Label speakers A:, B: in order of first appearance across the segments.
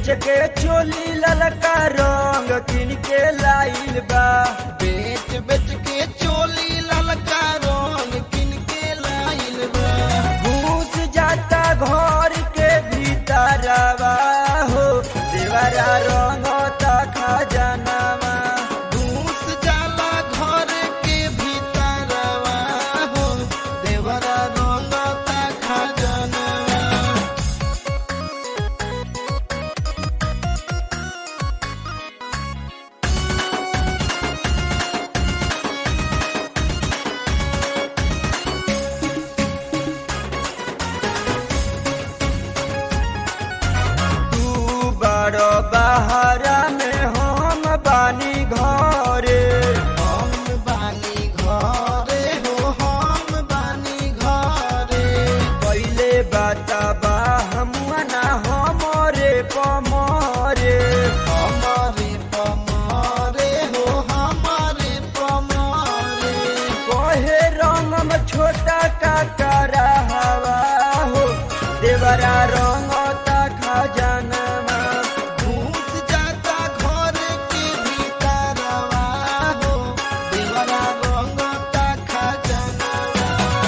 A: बेच के चोली ललका रंग किन के लाइल बा।
B: बेच बेच के चोली ललका रंग किन के लाइल बा।
A: घूस जाता घर के भीतरवा हो देवरा रंग खजानावा।
B: घूस जाला घर के भीतरवा हो देवरा रंग खजानावा।
A: बड़ो बहरा में हम बानी घरे।
B: हम बानी घरे हो हम बानी घरे।
A: पहले बताबा हमुआ ना हमरे पमरे।
B: हमारे पमारे हो हमारे पमारे।
A: कहे रंगम छोटा काकरा हवा हो देवरा रंग खजानावा।
B: घूस जाता घर के भीतरवा हो देवरा रंग खजानावा।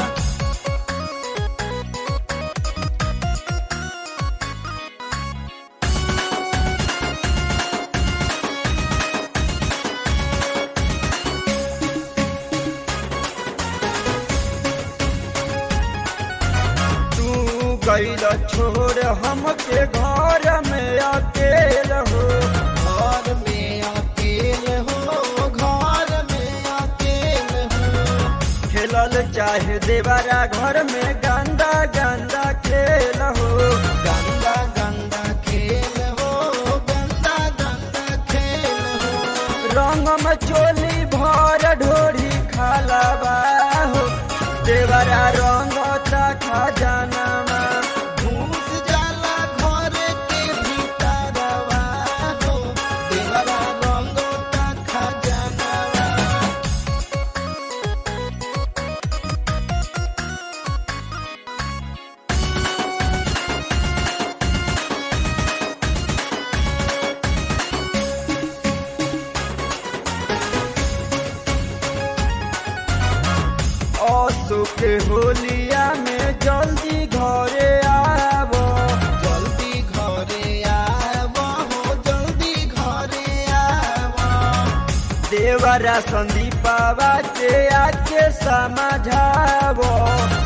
A: तू गइल छोड़ हमके घर में अकेल हो।
B: घर में अकेल हो घर में अकेल हो।
A: खेलल चाहे देवरा घर में गंदा गंदा खेल हो।
B: गंदा गंदा खेल हो गंदा गंदा खेल हो।
A: रंगम चोली भर ढोरी खालाबा हो देवरा रंग खजानावा।
B: घूस जाला घर के भीतरवा हो देवरा रंग खजानावा।
A: असो के होलिया में जल्दी घरे आवो।
B: जल्दी घरे आवा हो जल्दी घरे आवा।
A: देवरा संदीपावा के आके समझावो।